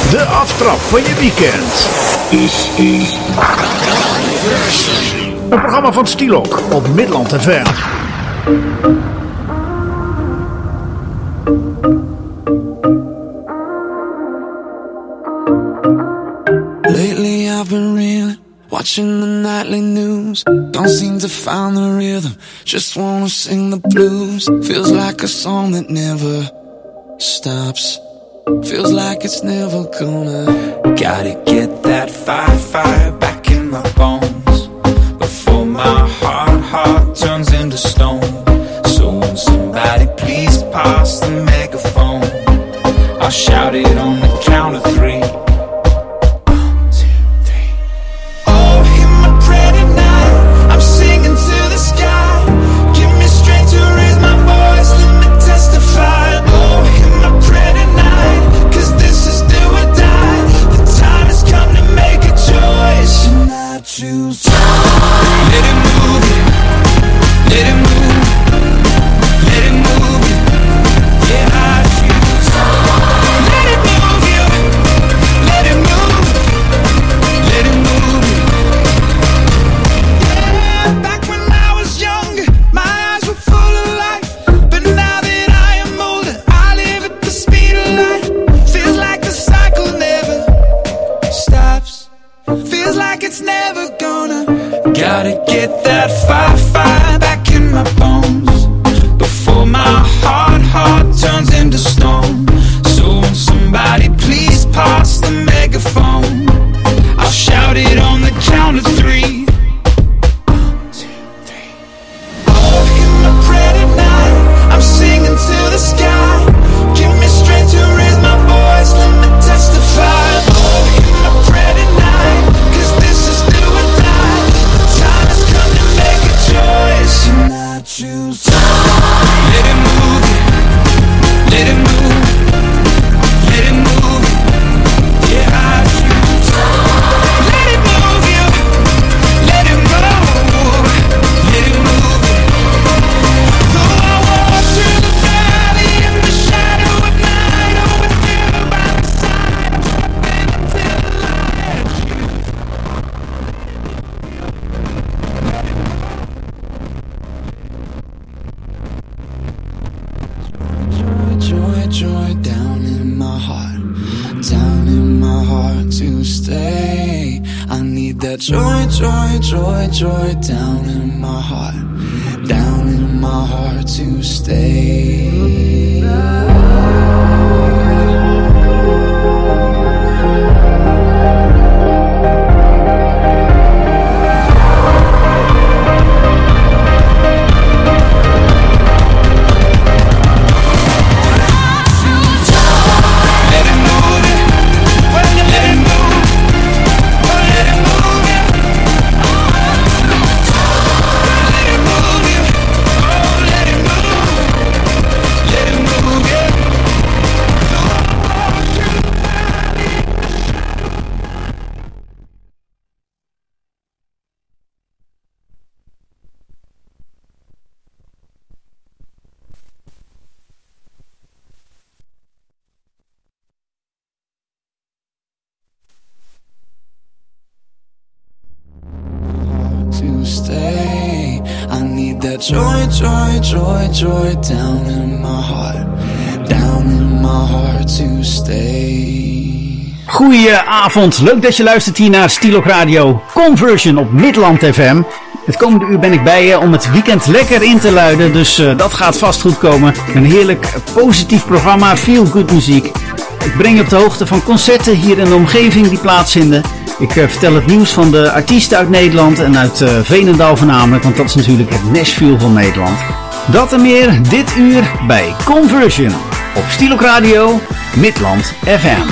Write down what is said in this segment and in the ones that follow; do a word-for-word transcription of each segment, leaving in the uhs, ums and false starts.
De aftrap van je weekend. Een programma van Stilok op Midland F M. Lately I've been reeling, watching the nightly news. Don't seem to find the rhythm, just wanna sing the blues. Feels like a song that never stops. Feels like it's never gonna. Gotta get that fire, fire back in my bones before my heart, heart turns into stone. So when somebody please pass the megaphone, I'll shout it on the count of three. One, two, three. Oh, hear my prayer tonight, I'm singing to the sky. Give me strength to raise my voice, let me testify. Oh, hear my prayer tonight, cause this is do or die. The time has come to make a choice, and I choose to let it move you, let it move, let it move you. Yeah, I choose to let it move you, let it move, let it move you. Yeah, back when I was younger, my eyes were full of life, but now that I am older, I live at the speed of light. Feels like the cycle never stops. Feels like it's never gonna. Gotta get that fire, fire back in my bones before my heart, heart turns into stone. So when somebody please pass the megaphone, I'll shout it on the count of three. One, two, three. Oh, hear my prayer tonight, I'm singing to the sky. Give me strength to raise my voice, let me testify. Oh, hear my prayer tonight, cause this is do or die. The time has come to make a choice, and I choose to let it move you, let it move, let it move you. Yeah, I choose to let it move you, let it move, let it move you. Though I walk through the valley in the shadow of night, oh, with you by my side, I'm until the light. Joy, joy, joy down in my heart, down in my heart to stay. I need that joy, joy, joy, joy down in my heart, down in my heart to stay. Let it move it, let it move, let it move it. Let it move you, oh, let it move, let it move you. To stay, I need that joy, joy, joy, joy down in my heart, down in my heart to stay. Goedenavond, leuk dat je luistert hier naar Stilok Radio Conversion op Midland F M. Het komende uur ben ik bij je om het weekend lekker in te luiden, dus uh, dat gaat vast goed komen. Een heerlijk positief programma, feel good muziek. Ik breng je op de hoogte van concerten hier in de omgeving die plaatsvinden. Ik uh, vertel het nieuws van de artiesten uit Nederland en uit uh, Veenendaal voornamelijk, want dat is natuurlijk het Nashville van Nederland. Dat en meer dit uur bij Conversion op Stilok Radio Midland F M.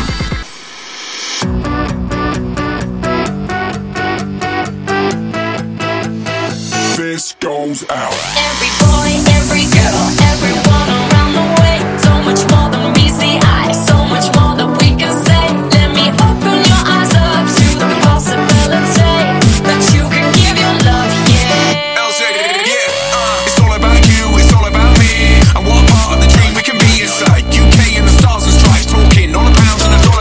This goes out. Every boy, every girl, everyone around the way. So much more than meets the eye, so much more that we can say. Let me open your eyes up to the possibility that you can give your love, yeah. L C, yeah, uh, it's all about you, it's all about me. And what part of the dream we can be inside. U K and the stars and stripes, talking all the pounds and the dollars.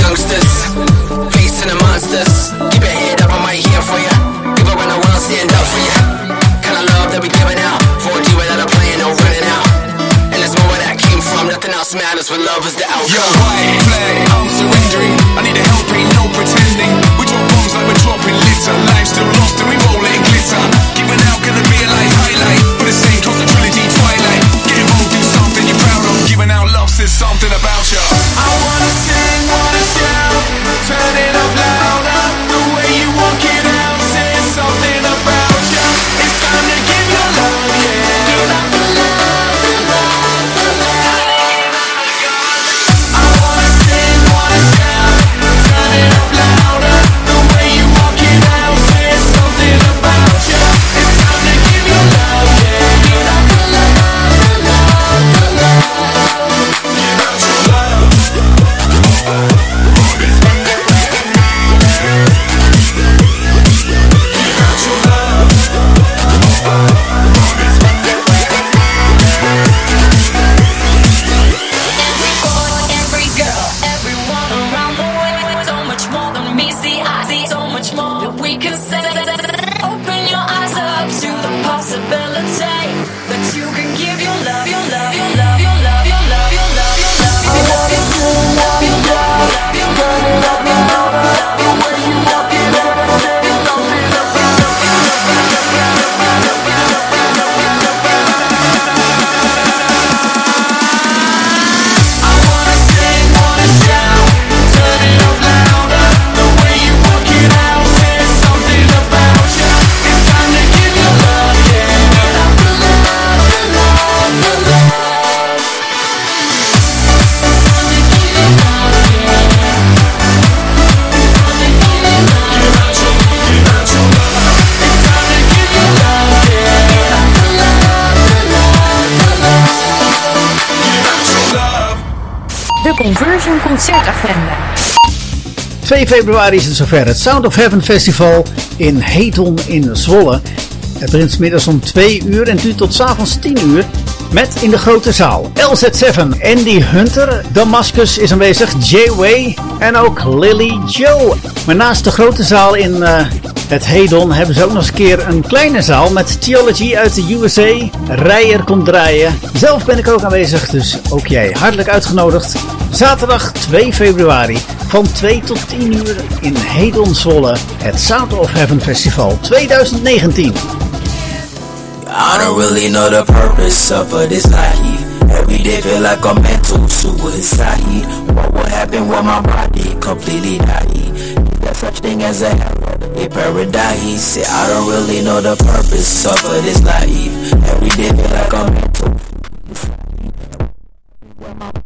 youngsters, facing the monsters. Keep your head up, I might hear for ya. People around the world stand up for ya. Kind of love that we giving out. four G without a plan, no running out. And that's more where that came from. Nothing else matters when love is the outcome. Yo, white flag, I'm surrendering. I need the help, ain't no pretending. We drop bombs like we're dropping litter. Life still lost and we roll it in glitter. Giving out gonna be a life highlight. For the same cause the trilogy Twilight. Get involved, do something you're proud of. Giving out love says something about you. I wanna sing, wanna shout, turn it up louder. The way you walk it out says something about you. It's time to give your love, yeah. Give out the love, the love, the love. I wanna sing, wanna shout, turn it up louder. The way you walk it out says something about you. It's time to give your love, yeah. Give out the love, the love, the love. Give out your love. Every girl, everyone around the way. So much more than me, see, I see so much more that we can say. Open your eyes up to the possibility that you can give your love, your love, your love, your love, your love, your love, your love, your love, your love, your love, your love, your love, your love, your way you walk it out, say something about I wanna sing, wanna shout, turn it up louder. The way you walk it out says something about you. It's time to give your love, yeah. Give out the love, the love, the love. Time to give your love, yeah. Time to give your love. Give out your, give out your love. It's time to give your love, yeah. Give out the love, the love, the love. Give out your love. De Conversion Concertagenda. twee februari is het zover. Het Sound of Heaven Festival in Heton in Zwolle. Het begint 's middags om twee uur en duurt tot 's avonds tien uur. Met in de grote zaal L Z zeven, Andy Hunter, Damascus is aanwezig, J-Way en ook Lily Joe. Maar naast de grote zaal in eh, het Hedon hebben ze ook nog eens een keer een kleine zaal met Theology uit de U S A. Rijer komt draaien. Zelf ben ik ook aanwezig, dus ook jij hartelijk uitgenodigd. Zaterdag twee februari van twee tot tien uur in Hedon Zwolle. Het Sound of Heaven Festival twintig negentien. I don't really know the purpose of uh, this life. Every day feel like a mental suicide. What will happen when my body completely die? There's such thing as a hell, a paradise. I don't really know the purpose of uh, this life. Every day feel like a mental suicide.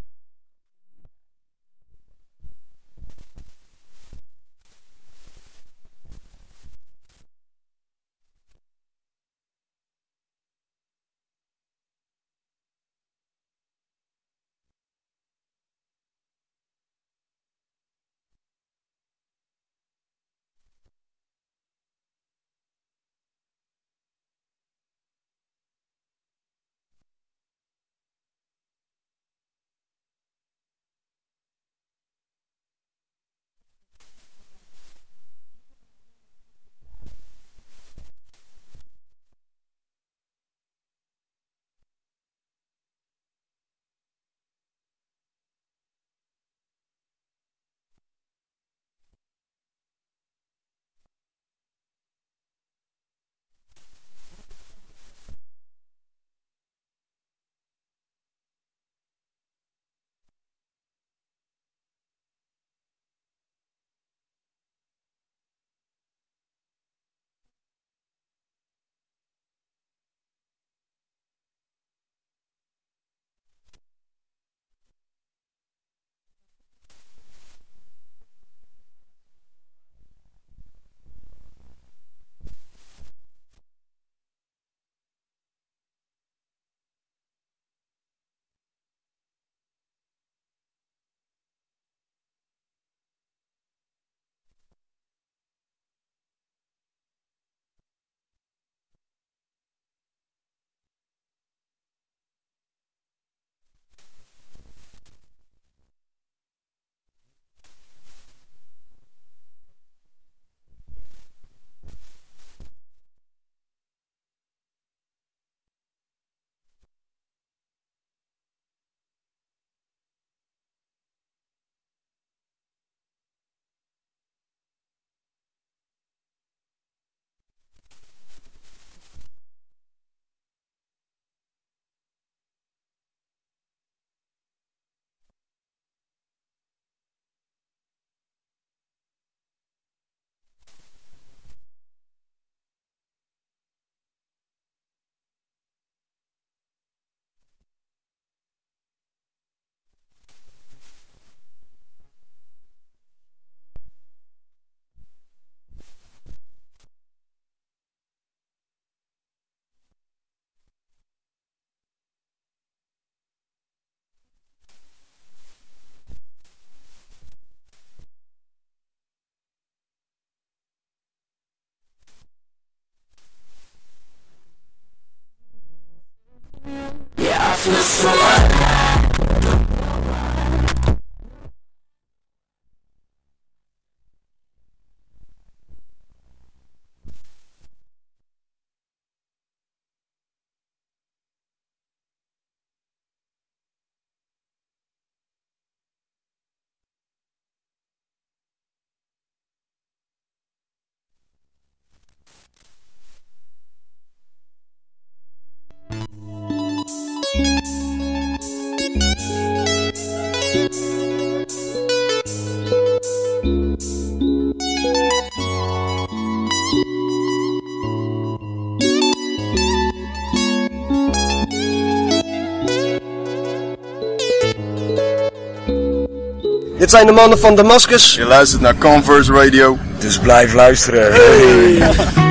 Dit zijn de mannen van Damascus. Je luistert naar Converse Radio. Dus blijf luisteren. Hey.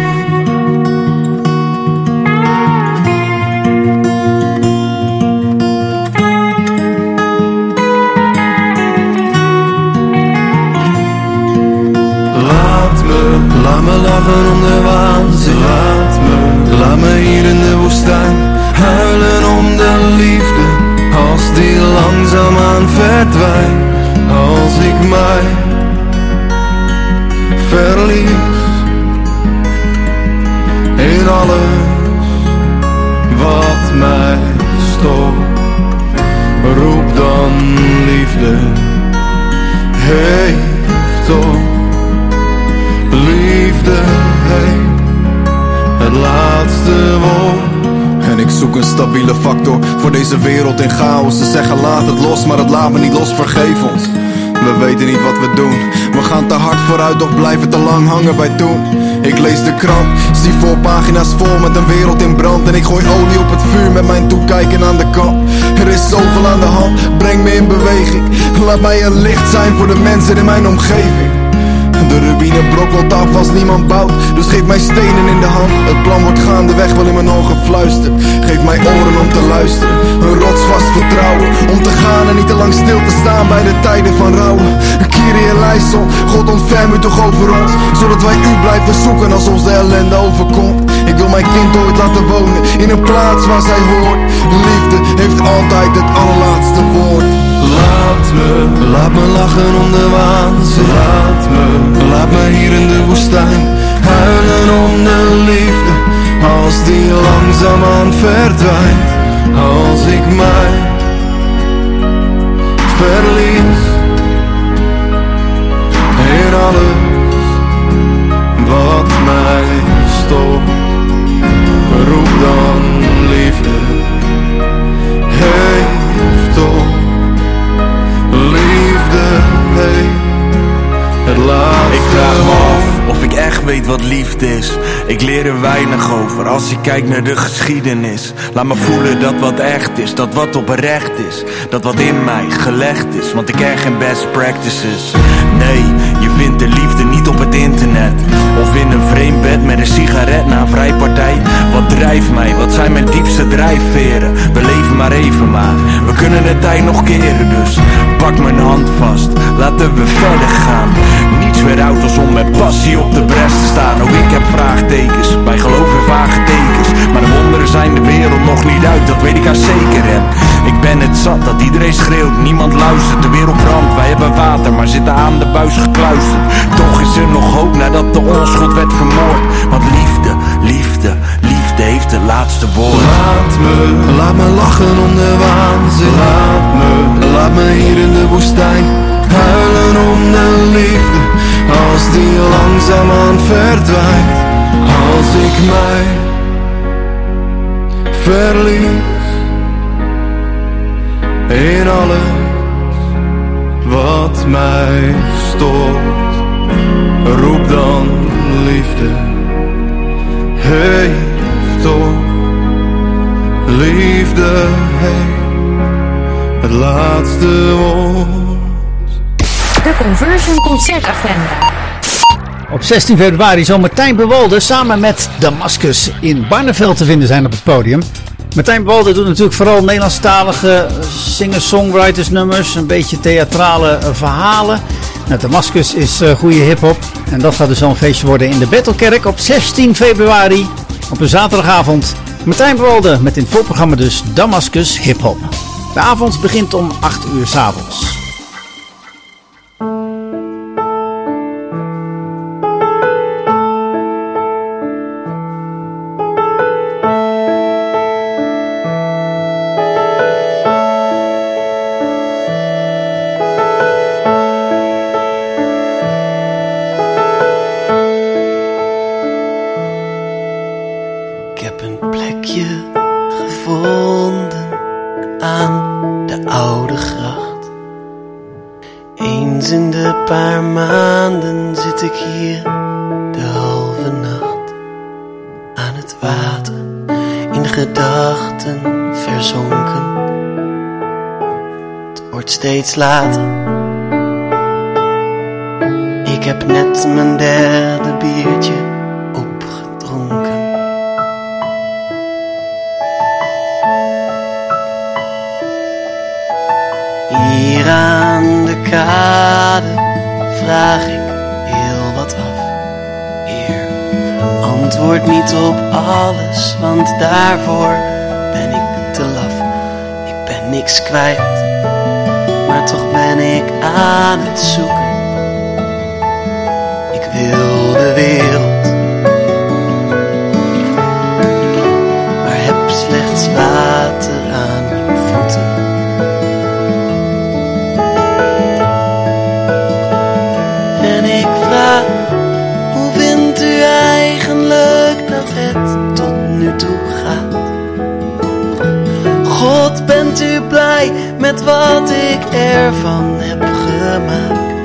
Laat me, laat me lachen om de waanzin. Laat me, laat me hier in de woestijn huilen om de liefde, als die langzaamaan verdwijnt. Als ik mij verlies in alles wat mij stoort, roep dan liefde, heeft toch liefde, heeft het laatste woord. En ik zoek een stabiele factor voor deze wereld in chaos. Ze zeggen laat het los, maar het laat me niet los, vergeef ons. We weten niet wat we doen. We gaan te hard vooruit of blijven te lang hangen bij toen. Ik lees de krant, zie voorpagina's vol met een wereld in brand. En ik gooi olie op het vuur met mijn toekijken aan de kant. Er is zoveel aan de hand, breng me in beweging. Laat mij een licht zijn voor de mensen in mijn omgeving. De rubine brokkelt af als niemand bouwt, dus geef mij stenen in de hand. Het plan wordt gaandeweg wel in mijn ogen fluisterd. Geef mij oren om te luisteren, een rotsvast vertrouwen. Om te gaan en niet te lang stil te staan bij de tijden van rouwen. Kyrie eleison, God ontferm u toch over ons, zodat wij u blijven zoeken als ons de ellende overkomt. Ik wil mijn kind ooit laten wonen in een plaats waar zij hoort. Liefde heeft altijd het allerlaatste woord. Laat me, laat me lachen om de waanzin. Laat me, laat me hier in de woestijn huilen om de liefde, als die langzaamaan verdwijnt. Als ik mij verlies in alles wat mij stoort, roep dan liefde, heeft toch liefde, heeft het laatste. Ik vraag me af of ik echt weet wat liefde is. Ik leer er weinig over als ik kijk naar de geschiedenis. Laat me voelen dat wat echt is, dat wat oprecht is, dat wat in mij gelegd is, want ik ken geen best practices. Nee, je vindt de liefde niet op het internet of in een vreemd bed met een sigaret na een vrijpartij. Wat drijft mij, wat zijn mijn diepste drijfveren? We leven maar even maar, we kunnen de tijd nog keren, dus pak mijn hand vast, laten we verder gaan. Niets weer oud als om met passie op de bres te staan. Ook ik heb vraagtekens, bij geloof in vage tekens, maar de wonderen zijn de wereld nog niet uit, dat weet ik al zeker. En ik ben het zat dat iedereen schreeuwt, niemand luistert. De wereld brandt, wij hebben water, maar zitten aan de buis gekluisterd. Toch is er nog hoop nadat de onschuld werd vermoord. Want liefde, liefde, liefde heeft het laatste woord. Laat me, laat me lachen om de waanzin. Laat me, laat me hier in de woestijn huilen om de liefde, als die langzaamaan verdwijnt. Als ik mij verlies in alles wat mij stoort, roep dan liefde, heeft toch liefde, heeft het laatste woord. De Conversion Concertagenda. Op zestien februari zal Martijn Bewolde samen met Damascus in Barneveld te vinden zijn op het podium. Martijn Bewolde doet natuurlijk vooral Nederlandstalige singer-songwriters nummers, een beetje theatrale verhalen. Nou, Damascus is uh, goede hiphop en dat gaat dus al een feestje worden in de Bethelkerk op zestien februari op een zaterdagavond Martijn Bewalde met in het voorprogramma dus Damascus Hip Hop. De avond begint om acht uur 's avonds. Steeds later. Ik heb net mijn derde biertje opgedronken. Hier aan de kade vraag ik heel wat af. Heer, antwoord niet op alles, want daarvoor ben ik te laf. Ik ben niks kwijt, maar toch ben ik aan het zoeken. Ik wil de wereld, maar heb slechts water aan mijn voeten. En ik vraag, hoe vindt u eigenlijk dat het tot nu toe gaat? God, bent u blij met wat ik ervan heb gemaakt?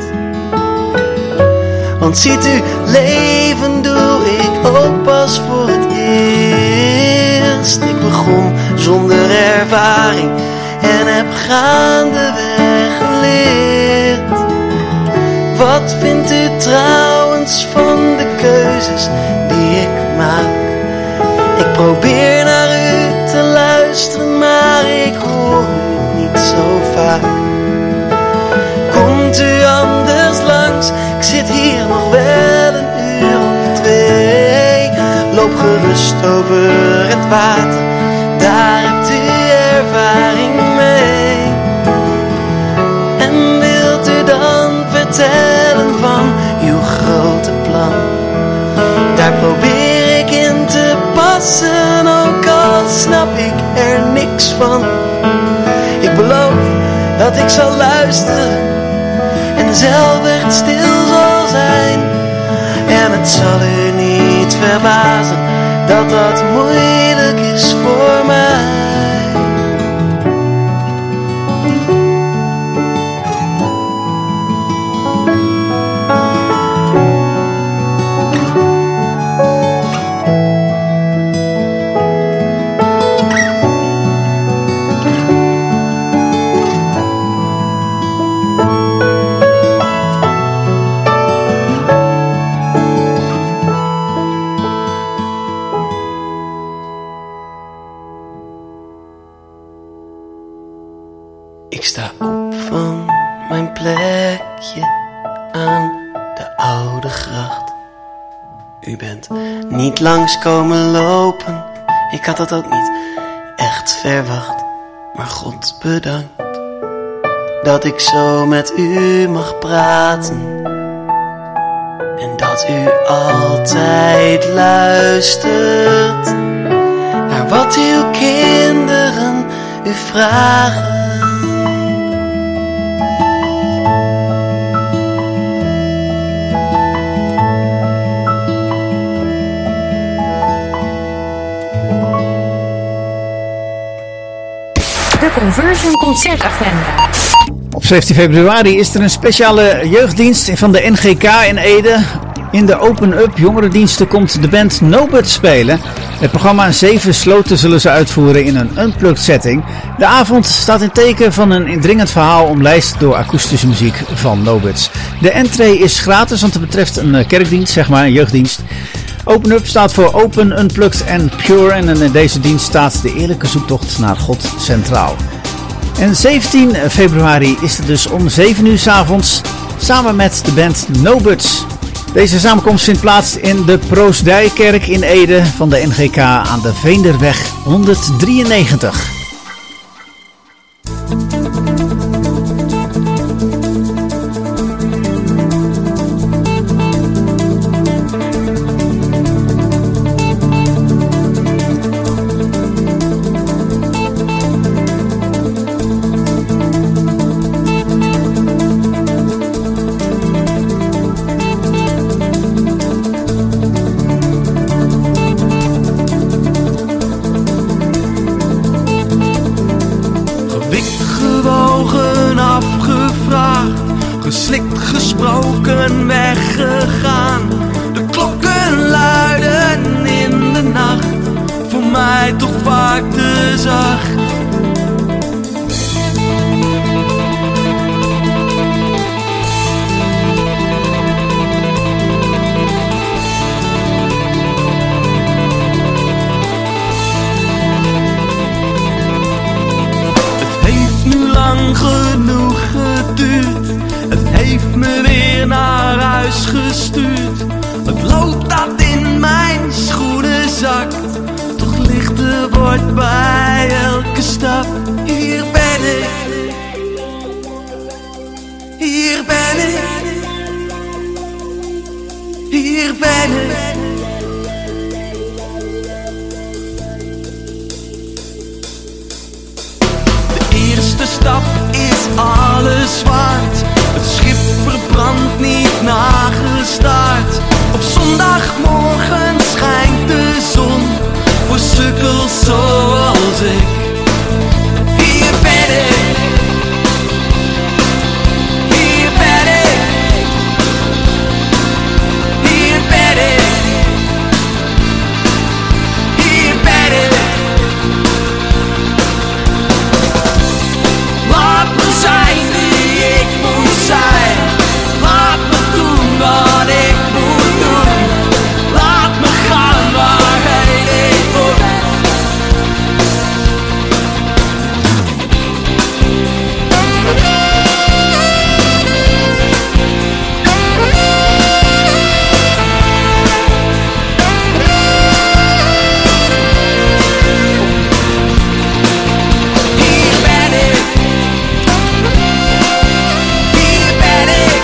Want ziet u, leven doe ik ook pas voor het eerst. Ik begon zonder ervaring en heb gaandeweg geleerd. Wat vindt u trouwens van de keuzes die ik maak? Ik probeer naar u te luisteren, maar ik hoor u niet zo vaak. Komt u anders langs? Ik zit hier nog wel een uur of twee. Loop gerust over het water, daar hebt u ervaring mee. En wilt u dan vertellen van uw grote plan? Daar probeer ik in te passen, ook al snap ik er niks van. Ik beloof dat ik zal luisteren en zelf echt stil zal zijn. En het zal u niet verbazen dat dat moeilijk is voor mij. Ik sta op van mijn plekje aan de oude gracht. U bent niet langs komen lopen, ik had dat ook niet echt verwacht. Maar God bedankt dat ik zo met u mag praten. En dat u altijd luistert naar wat uw kinderen u vragen. De Conversion Concertagenda. Op zeventien februari is er een speciale jeugddienst van de N G K in Ede. In de Open-Up jongerendiensten komt de band Nobud spelen. Het programma Zeven Sloten zullen ze uitvoeren in een unplugged setting. De avond staat in teken van een indringend verhaal omlijst door akoestische muziek van Nobuds. De entree is gratis, want het betreft een kerkdienst, zeg maar, een jeugddienst. Open-Up staat voor Open, Unplugged en Pure. En in deze dienst staat de eerlijke zoektocht naar God centraal. En zeventien februari is het dus om zeven uur 's avonds samen met de band Nobuds. Deze samenkomst vindt plaats in de Proosdijkerk in Ede van de N G K aan de Veenderweg honderddrieënnegentig. Geslikt, gesproken, weggegaan. De klokken luiden in de nacht, voor mij toch vaak te zacht. Het heeft nu lang genoeg geduurd. Het heeft me weer naar huis gestuurd. Het lood dat in mijn schoenen zakt, toch lichter wordt bij elke stap. Hier ben ik, hier ben ik, hier ben ik. De eerste stap is alles waard. Het schip verbrandt niet nagestaard. Op zondagmorgen schijnt de zon voor sukkels zoals ik. Hier ben ik, hier ben ik, hier ben ik, hier ben ik. Laat me zijn wie ik moet zijn. Laat me doen wat ik moet doen. Laat me gaan waarheen ik moet. Hier ben ik. Hier ben ik.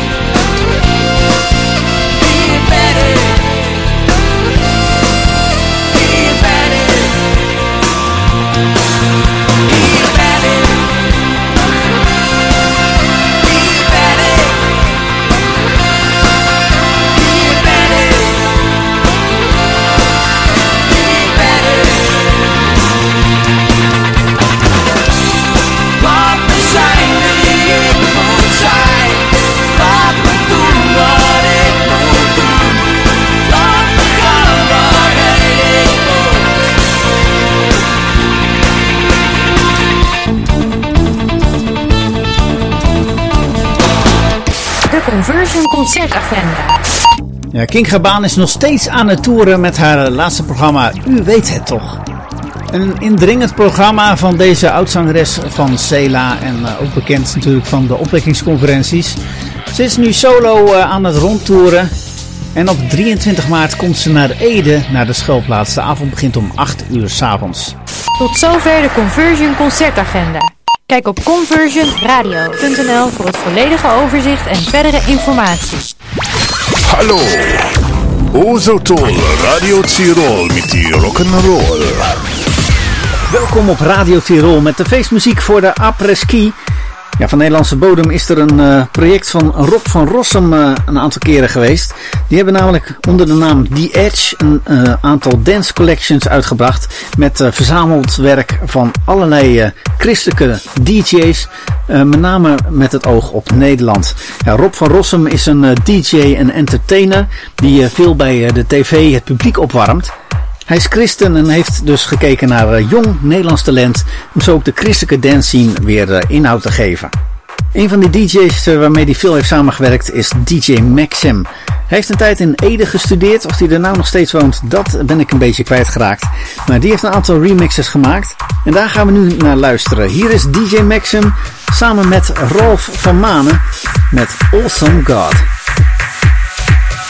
Hier ben ik. Hier ben ik. Hier ben ik. Hier ben ik. Hier ben ik. Hier ben ik. Laat me zijn wie ik moet zijn. Laat me doen wat ik moet doen. Laat me gaan waarheen ik moet. De Conversion Concertagenda. Ja, King Gabaan is nog steeds aan het toeren met haar laatste programma U Weet Het Toch. Een indringend programma van deze oudzangeres van Cela en uh, ook bekend natuurlijk van de opwekkingsconferenties. Ze is nu solo uh, aan het rondtoeren en op drieëntwintig maart komt ze naar Ede naar de schuilplaats. De avond begint om acht uur 's avonds. Tot zover de Conversion Concertagenda. Kijk op conversion radio punt n l voor het volledige overzicht en verdere informatie. Hallo, Ozotol Radio Tirol met die rock'n'roll. Welkom op Radio Tirol met de feestmuziek voor de après-ski. Ja, van Nederlandse bodem is er een uh, project van Rob van Rossum uh, een aantal keren geweest. Die hebben namelijk onder de naam The Edge een uh, aantal dance collections uitgebracht. Met uh, verzameld werk van allerlei uh, christelijke D J's. Uh, met name met het oog op Nederland. Ja, Rob van Rossum is een uh, D J en entertainer die uh, veel bij uh, de tv het publiek opwarmt. Hij is christen en heeft dus gekeken naar uh, jong Nederlands talent om zo ook de christelijke dance scene weer uh, inhoud te geven. Een van die D J's uh, waarmee hij veel heeft samengewerkt is D J Maxim. Hij heeft een tijd in Ede gestudeerd. Of hij er nou nog steeds woont, dat ben ik een beetje kwijtgeraakt. Maar die heeft een aantal remixes gemaakt. En daar gaan we nu naar luisteren. Hier is D J Maxim samen met Rolf van Manen met Awesome God.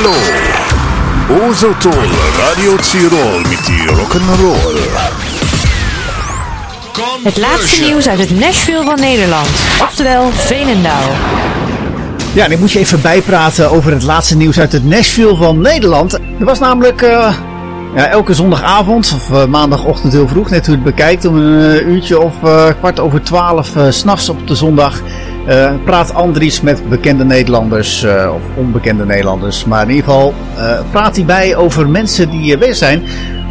Hallo, Ozo Tool, Radio Tirol met die rock'n'roll. Het laatste nieuws uit het Nashville van Nederland, oftewel Veenendaal. Ja, en ik moet je even bijpraten over het laatste nieuws uit het Nashville van Nederland. Er was namelijk uh, ja, elke zondagavond, of uh, maandagochtend heel vroeg, net hoe je het bekijkt, om een uh, uurtje of uh, kwart over twaalf uh, 's nachts op de zondag... Uh, praat Andries met bekende Nederlanders, uh, of onbekende Nederlanders. Maar in ieder geval uh, praat hij bij over mensen die uh, bezig zijn.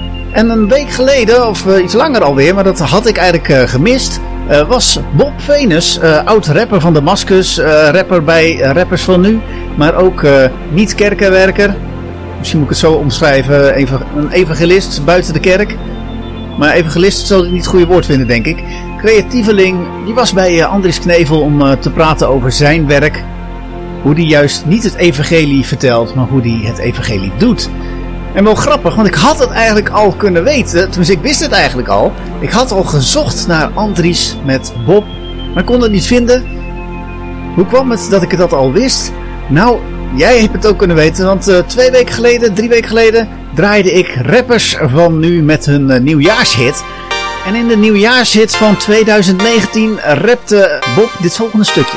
En een week geleden, of uh, iets langer alweer, maar dat had ik eigenlijk uh, gemist... Uh, was Bob Venus, uh, oud rapper van Damascus, uh, rapper bij uh, Rappers van Nu. Maar ook uh, niet kerkenwerker. Misschien moet ik het zo omschrijven, even, een evangelist buiten de kerk. Maar evangelist zal ik niet het goede woord vinden, denk ik. Creatieveling, die was bij uh, Andries Knevel om uh, te praten over zijn werk. Hoe die juist niet het evangelie vertelt, maar hoe die het evangelie doet. En wel grappig, want ik had het eigenlijk al kunnen weten. Tenminste, ik wist het eigenlijk al. Ik had al gezocht naar Andries met Bob, maar kon het niet vinden. Hoe kwam het dat ik dat al wist? Nou, jij hebt het ook kunnen weten, want uh, twee weken geleden, drie weken geleden... draaide ik Rappers van Nu met hun uh, nieuwjaarshit. En in de nieuwjaarshit van twintig negentien rapte Bob dit volgende stukje.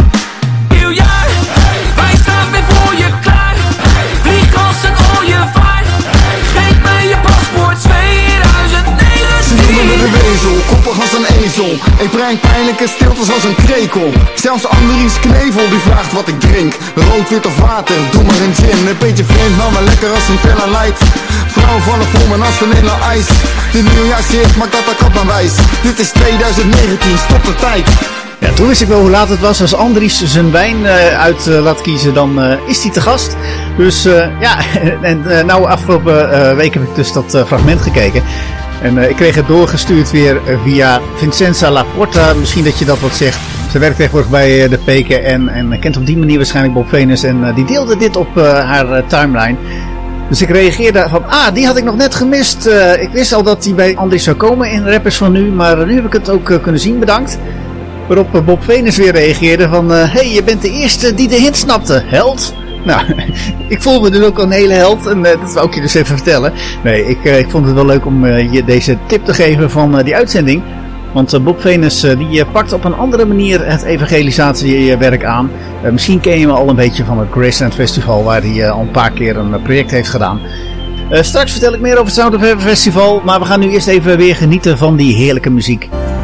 Nieuwjaar, wij staan weer voor je klaar. Vliegkast en al je vaart. Geef mij je paspoort twintig negentien. Ze noemen me de wezel, koppig als een ezel. Ik breng pijnlijke stiltes als een krekel. Zelfs Andries Knevel die vraagt wat ik drink. Rood, wit of water, doe maar een gin. Een beetje vreemd, maar wel lekker als een Fella Light. Vrouwen vallen voor me als vanilla ijs. De nieuwjaarshit maakt dat ik op mijn wijs. Dit is twintig negentien, stop de tijd. Ja, toen wist ik wel hoe laat het was. Als Andries zijn wijn uh, uit uh, laat kiezen, dan uh, is hij te gast. Dus uh, ja, en uh, nou afgelopen uh, week heb ik dus dat uh, fragment gekeken. En uh, ik kreeg het doorgestuurd weer uh, via Vincenza Laporta. Misschien dat je dat wat zegt. Ze werkt tegenwoordig bij uh, de P K N en kent op die manier waarschijnlijk Bob Venus. En uh, die deelde dit op uh, haar uh, timeline. Dus ik reageerde van, ah, die had ik nog net gemist. Uh, ik wist al dat die bij Andries zou komen in Rappers van Nu. Maar nu heb ik het ook uh, kunnen zien, bedankt. Waarop uh, Bob Venus weer reageerde van, hé, uh, hey, je bent de eerste die de hint snapte, held. Nou, ik voel me dus ook een hele held en uh, dat wou ik je dus even vertellen. Nee, ik, uh, ik vond het wel leuk om uh, je deze tip te geven van uh, die uitzending. Want uh, Bob Venus uh, die uh, pakt op een andere manier het evangelisatiewerk aan. Uh, misschien ken je hem al een beetje van het Graceland Festival, waar hij uh, al een paar keer een uh, project heeft gedaan. Uh, straks vertel ik meer over het Sound of Heaven Festival, maar we gaan nu eerst even weer genieten van die heerlijke muziek.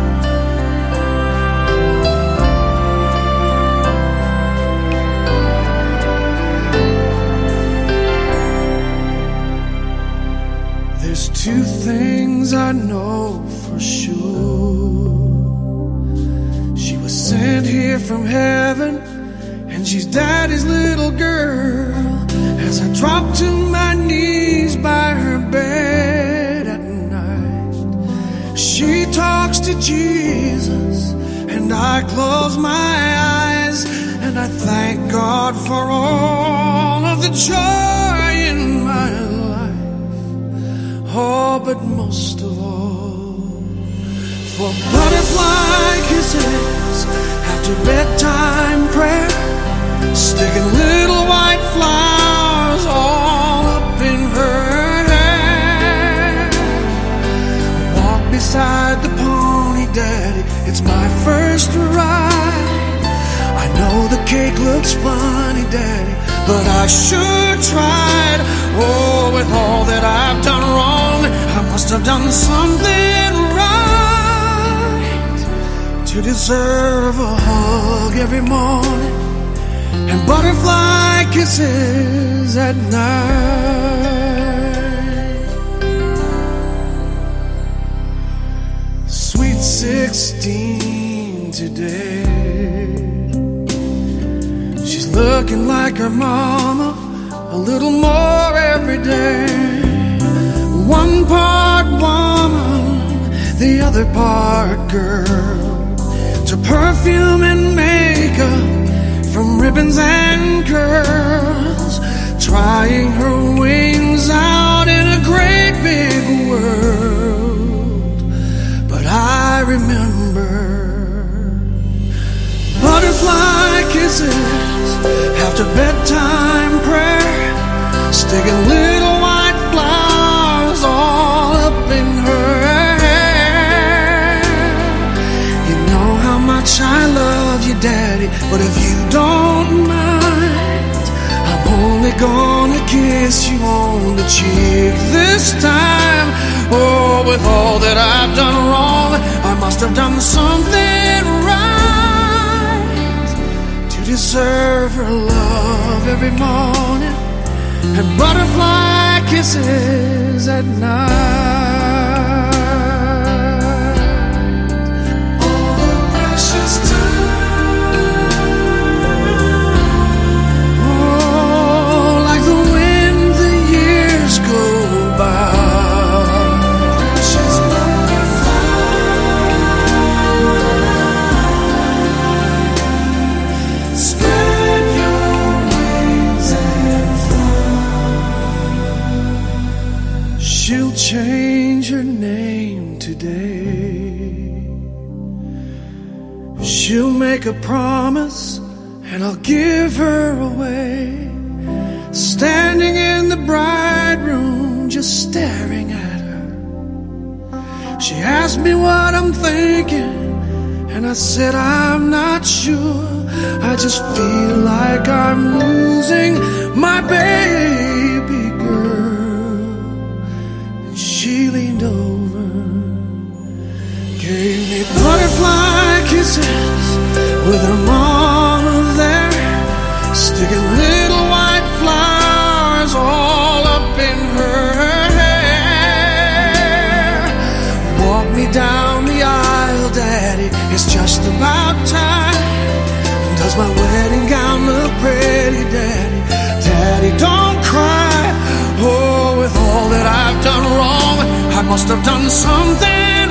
There's two things I know for sure. She was sent here from heaven, and she's daddy's little girl. As I drop to my knees by her bed at night, she talks to Jesus, and I close my eyes, and I thank God for all of the joy in my life. Oh, but most of all, for butterfly kisses after bedtime prayer, sticking little white flowers all up in her hair. Walk beside the pony, daddy, it's my first ride. I know the cake looks funny, daddy, but I sure tried. Oh, with all that I've done wrong, I must have done something right to deserve a hug every morning and butterfly kisses at night. Sweet sixteen today, she's looking like her mama a little more every day. One part woman, the other part girl. To perfume and makeup, from ribbons and curls, trying her wings out in a great big world. But I remember butterfly kisses after bedtime prayer, Daddy, but if you don't mind, I'm only gonna kiss you on the cheek this time. Oh, with all that I've done wrong, I must have done something right to deserve her love every morning and butterfly kisses at night. All the precious time, oh, like the wind the years go by. Precious butterfly, spread your wings and fly. She'll change her name today. She'll make a promise and I'll give her away. Standing in the bride room, just staring at her. She asked me what I'm thinking, and I said I'm not sure. I just feel like I'm losing my baby girl. And she leaned over, gave me butterfly kisses with her mama there, sticking little white flowers all up in her hair. Walk me down the aisle, Daddy, it's just about time. Does my wedding gown look pretty, Daddy? Daddy, don't cry. Oh, with all that I've done wrong, I must have done something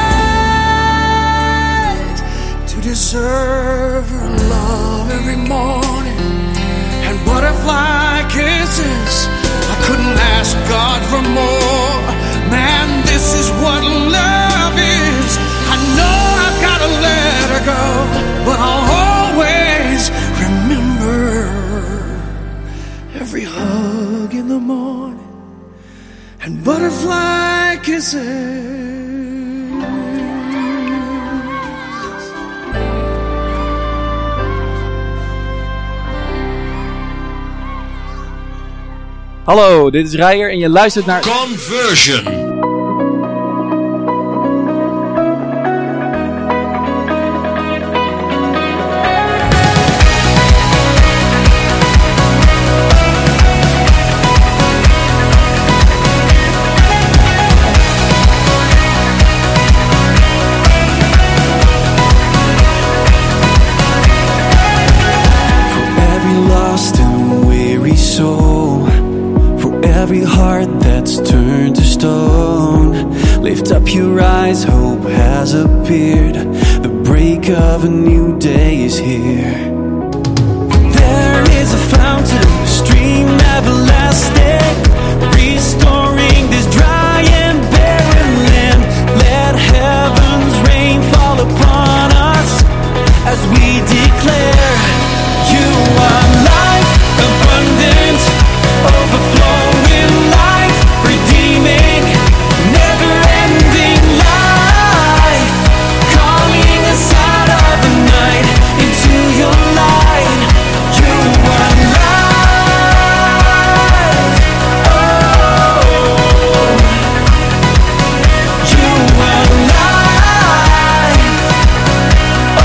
right to deserve her love every morning and butterfly kisses. I couldn't ask God for more. Man, this is what love is. I know I've got to let her go, but I'll always remember every hug in the morning and butterfly kisses. Hallo, dit is Rijer en je luistert naar Conversion. Every heart that's turned to stone, lift up your eyes, hope has appeared. The break of a new day is here. There is a fountain, a stream everlasting, restoring this dry and barren land. Let heaven's rain fall upon us as we declare you are life abundant, overflowing life, redeeming, never-ending life, calling us out of the night into your light. You are life, oh, you are life, oh.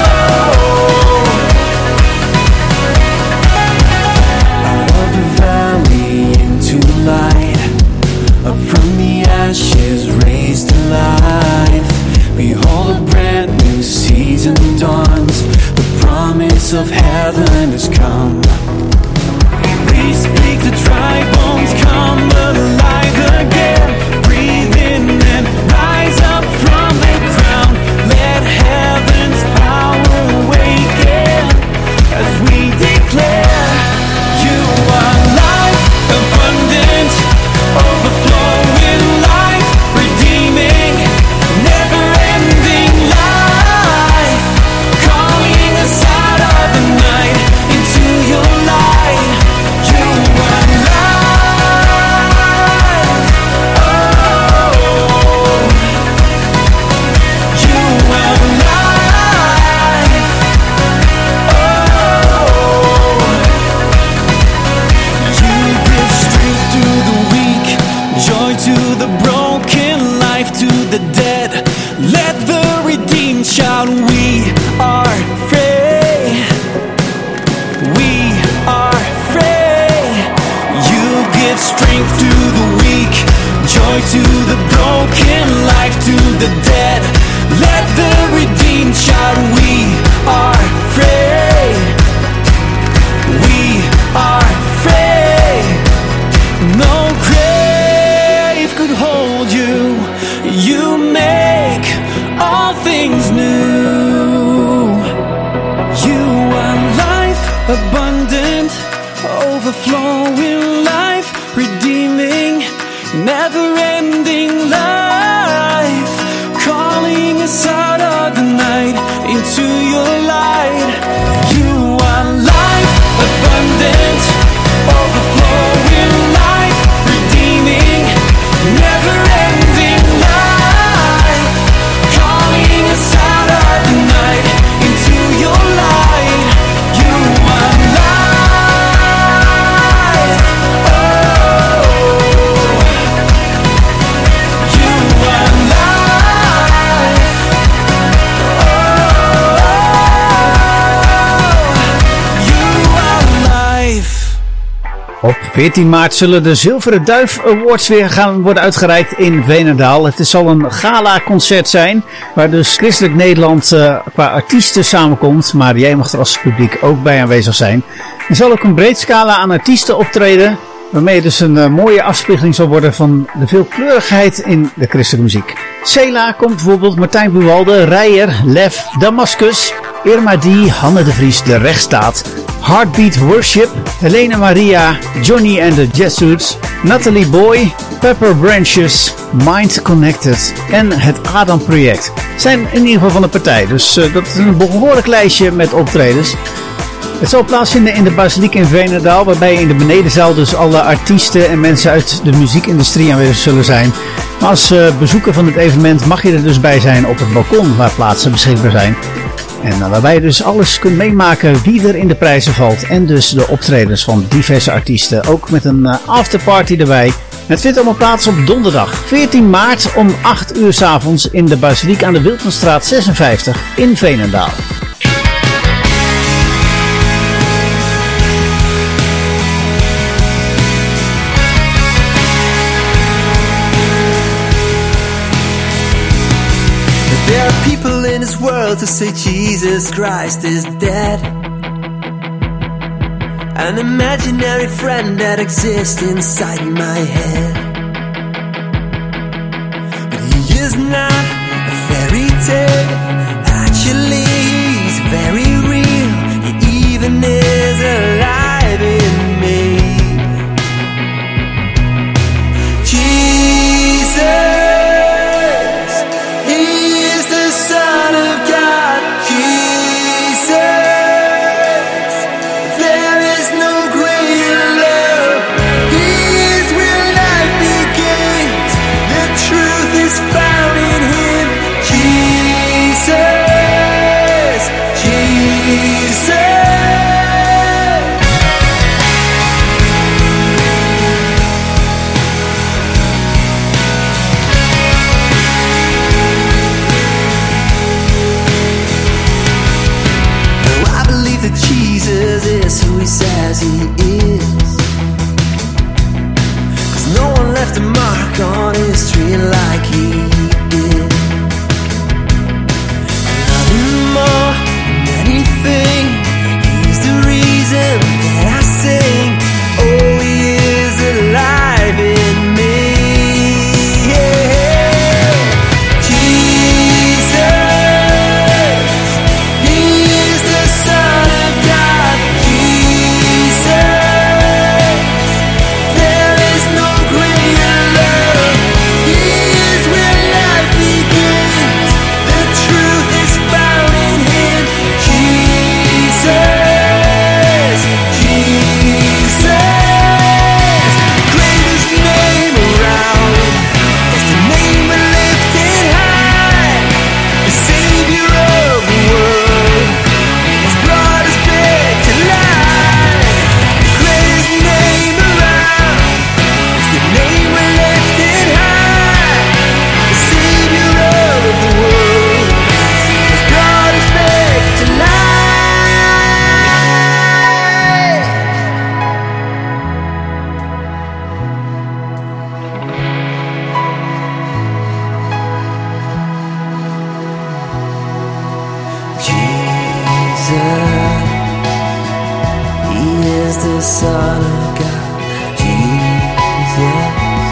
Out of the valley into light, up from the ashes raised to life. Behold, a brand new season dawns. The promise of heaven has come. We speak the dry bones come alive again. Breathe in and rise up from the ground. Let heaven's power awaken as we declare you are life abundant, overflowing life, redeeming, never-ending life, calling us out of the night into your light. You are life. to the broken, life to the dead. Let the redeemed shout, we are free. We are free. No grave could hold you. You make all things new. You are life abundant, overflowing life, redeeming, never-ending life, calling us out of the night into your light. You are life abundant, overflowing life, redeeming, never-ending life, calling us out of the night into your light. You are life. Oh, you are life. Oh, you are life. Op veertien maart zullen de Zilveren Duif Awards weer gaan worden uitgereikt in Veenendaal. Het zal een gala-concert zijn, waar dus Christelijk Nederland uh, qua artiesten samenkomt. Maar jij mag er als publiek ook bij aanwezig zijn. Er zal ook een breed scala aan artiesten optreden, waarmee het dus een uh, mooie afspiegeling zal worden van de veelkleurigheid in de christelijke muziek. Cela komt bijvoorbeeld, Martijn Buwalde, Rijer, Lef, Damascus, Irma D, Hanne de Vries, De Rechtsstaat, Heartbeat Worship, Helena Maria, Johnny and the Jesuits, Natalie Boy, Pepper Branches, Mind Connected en het Adam Project zijn in ieder geval van de partij. Dus uh, dat is een behoorlijk lijstje met optredens. Het zal plaatsvinden in de Basiliek in Veenendaal, waarbij in de benedenzaal dus alle artiesten en mensen uit de muziekindustrie aanwezig zullen zijn. Maar als uh, bezoeker van het evenement mag je er dus bij zijn op het balkon waar plaatsen beschikbaar zijn. En uh, waarbij je dus alles kunt meemaken wie er in de prijzen valt en dus de optredens van diverse artiesten. Ook met een uh, afterparty erbij. Het vindt allemaal plaats op donderdag veertien maart om acht uur 's avonds in de Basiliek aan de Wildmanstraat zesenvijftig in Veenendaal. There are people in this world who say Jesus Christ is dead. An imaginary friend that exists inside my head. But he is not a fairy tale. Actually, he's very real. He even is alive in me. Jesus. As he is, 'cause no one left a mark on history like he did. I love him more than anything. He's the reason that I sing. Oh, he is alive in me. Yeah. Jesus, he is the Son of God. Jesus. He is the Son of God, Jesus.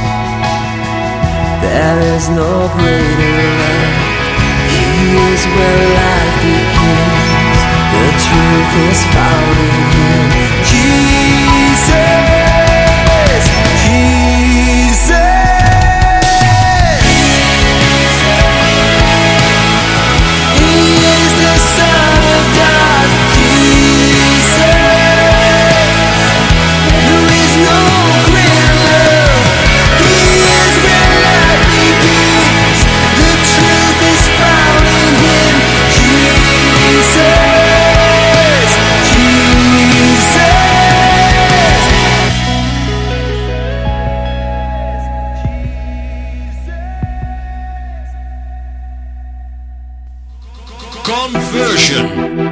There is no greater love. He is where life begins. The truth is found in Him. Jesus, Jesus. He is the Son of God, Jesus. There is no greater love. He is where life begins. The truth is found in Him. Jesus, Jesus. Conversion.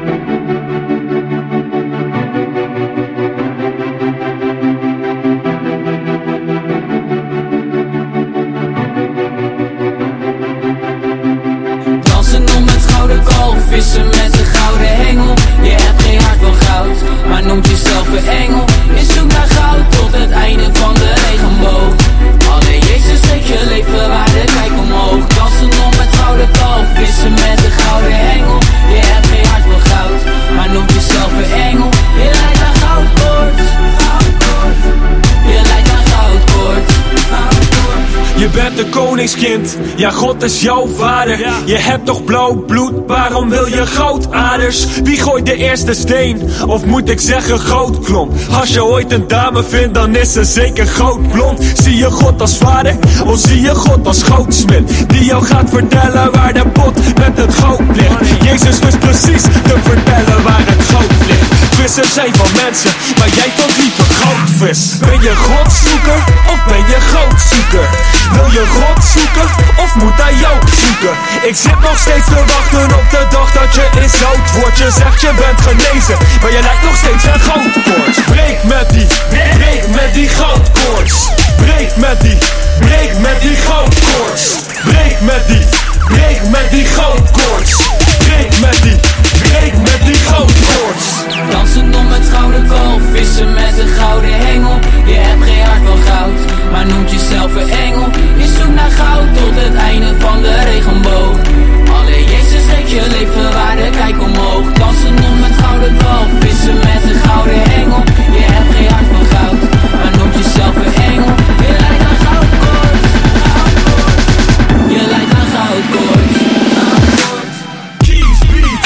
Dansen om het gouden kalf, vissen met de gouden hengel. Je hebt geen hart van goud, maar noemt jezelf een engel. Je zoekt naar goud tot het einde van de regenboog. Alleen Jezus geeft je leven waarde, kijk omhoog. Dansen om het gouden kalf, vissen met de gouden hengel. Je hebt geen hart van goud, maar noemt jezelf een engel. Je lijkt naar goudkoorts, goudkoorts. Je lijkt naar goudkoorts, goudkoorts. Je bent een koningskind, ja God is jouw vader. Je hebt toch blauw bloed, waarom wil je goudaders? Wie gooit de eerste steen, of moet ik zeggen goudklomp? Als je ooit een dame vindt, dan is ze zeker goudblond. Zie je God als vader, of zie je God als goudsmid? Die jou gaat vertellen waar de pot met het goud ligt. Jezus wist precies te vertellen waar het goud ligt. Vissen zijn van mensen, maar jij valt liever goudvis. Ben je Godzoeker, of ben je goudzoeker? Wil je God zoeken, of moet hij jou zoeken? Ik zit nog steeds te wachten op de dag dat je in zout wordt. Je zegt je bent genezen, maar je lijkt nog steeds aan goudkoorts. Breek met die, breek met die goudkoorts. Breek met die, breek met die goudkoorts. Breek met die, breek met die goudkoorts. Breek met die, breek met die goudkoorts. Dansen om het gouden kalf, vissen met een gouden hengel. Je hebt geen hart van goud, maar noemt jezelf een engel. Je zoekt naar goud tot het einde van de regenboog. Alleen Jezus geeft je leven waarde, kijk omhoog. Dansen om het gouden kalf, vissen met een gouden hengel. Je hebt geen hart van goud, maar noemt jezelf een engel. Je lijkt naar goudkoorts, goudkoorts. Je lijkt naar goudkoorts, goudkoorts. Keys Beats.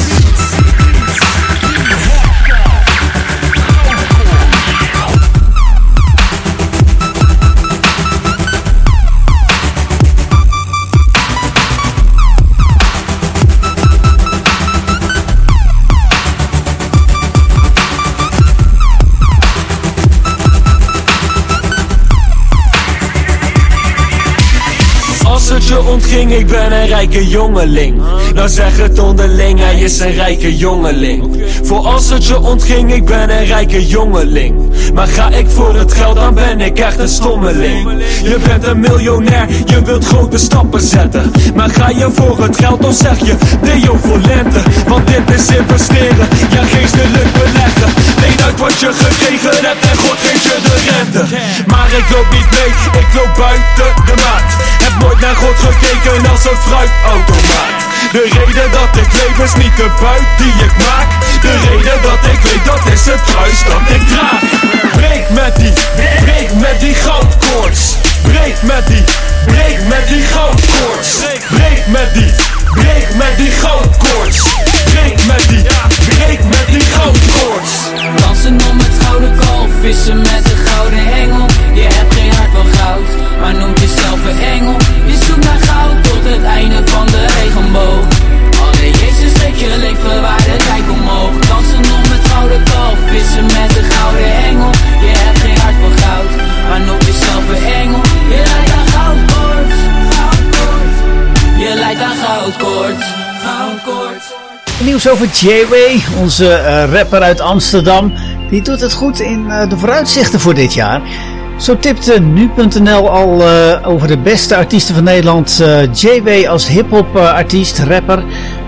Je ontging, ik ben een rijke jongeling. Nou zeg het onderling, hij is een rijke jongeling. Voor als het je ontging, ik ben een rijke jongeling. Maar ga ik voor het geld, dan ben ik echt een stommeling. Je bent een miljonair, je wilt grote stappen zetten. Maar ga je voor het geld, of zeg je Deo voor lente? Want dit is investeren, ja geestelijk beleggen. Leen uit wat je gekregen hebt en God geeft je de rente. Maar ik loop niet mee, ik loop buiten de maat. Heb nooit naar God gekeken als een fruitautomaat. De reden dat ik leef is niet de buit die ik maak. De reden dat ik leef, dat is het kruis dat ik draag. Breek met die, breek met die goudkoorts. Breek met die, breek met die goudkoorts. Breek met die, breek met die goudkoorts. Breek met die, breek met die goudkoorts. Dansen om het gouden kalf, vissen met een gouden hengel. Je hebt geen hart van goud, maar noemt jezelf een engel. Je zoekt naar goud tot het einde van de regenboog. Alleen Jezus geeft je leven waarde, kijk omhoog. Dansen om het gouden kalf, vissen met een gouden hengel. Je hebt geen hart van goud, maar noemt jezelf een engel. Je lijkt aan goudkoorts, goudkoorts. Je lijkt aan goudkoorts, goudkoorts. Nieuws over J-Way, onze uh, rapper uit Amsterdam. Die doet het goed in uh, de vooruitzichten voor dit jaar. Zo tipte nu punt n l al uh, over de beste artiesten van Nederland. Uh, J-Way als hip-hop uh, artiest, rapper.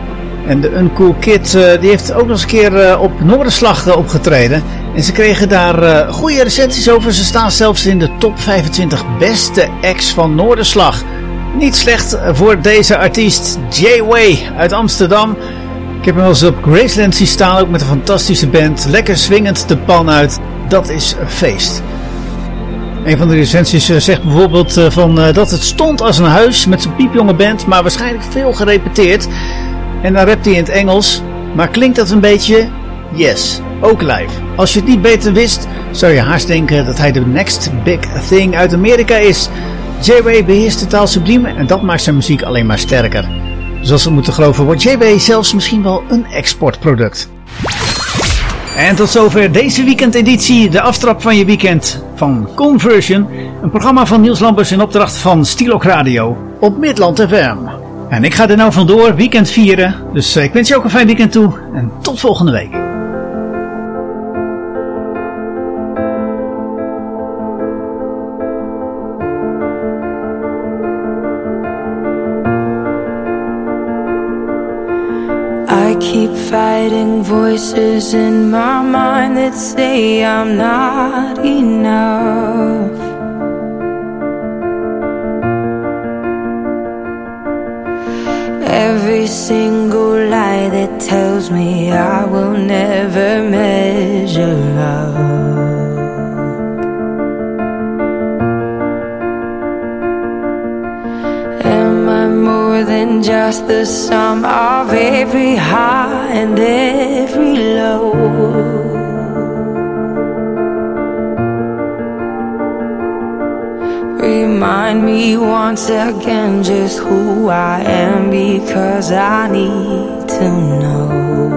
En de Uncool Kid uh, die heeft ook nog eens een keer uh, op Noorderslag uh, opgetreden. En ze kregen daar uh, goede recensies over. Ze staan zelfs in de top vijfentwintig beste acts van Noorderslag. Niet slecht voor deze artiest J-Way uit Amsterdam. Ik heb hem wel eens op Graceland zien staan, ook met een fantastische band. Lekker swingend de pan uit. Dat is een feest. Een van de recensies zegt bijvoorbeeld van, uh, dat het stond als een huis met zijn piepjonge band, maar waarschijnlijk veel gerepeteerd. En dan rapt hij in het Engels, maar klinkt dat een beetje? Yes, ook live. Als je het niet beter wist, zou je haast denken dat hij de next big thing uit Amerika is. J-Way beheerst de taal subliem en dat maakt zijn muziek alleen maar sterker. Dus als we moeten geloven, wordt J-Way zelfs misschien wel een exportproduct. En tot zover deze weekendeditie, de aftrap van je weekend van Conversion. Een programma van Niels Lambers in opdracht van Stilo Radio op Midland F M. En ik ga er nou vandoor, weekend vieren. Dus ik wens je ook een fijn weekend toe en tot volgende week. I keep fighting voices in my mind that say I'm not enough. Every single lie that tells me I will never measure up. Am I more than just the sum of every high and every low? Remind me once again just who I am, because I need to know.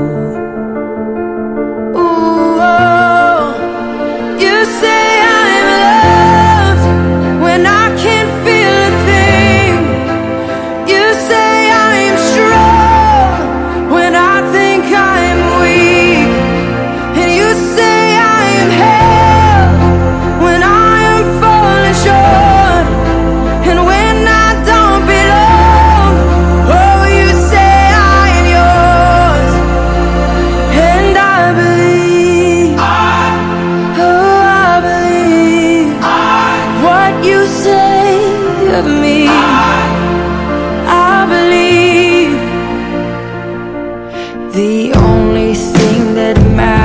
Ooh, oh, you say I'm loved when I can't feel a thing. You say I'm strong when I think I'm weak. And you say I am held when I am falling short. And when I don't belong, oh, you say I am yours. And I believe, I, oh, I believe I, what you say of me. I, I believe the only thing that matters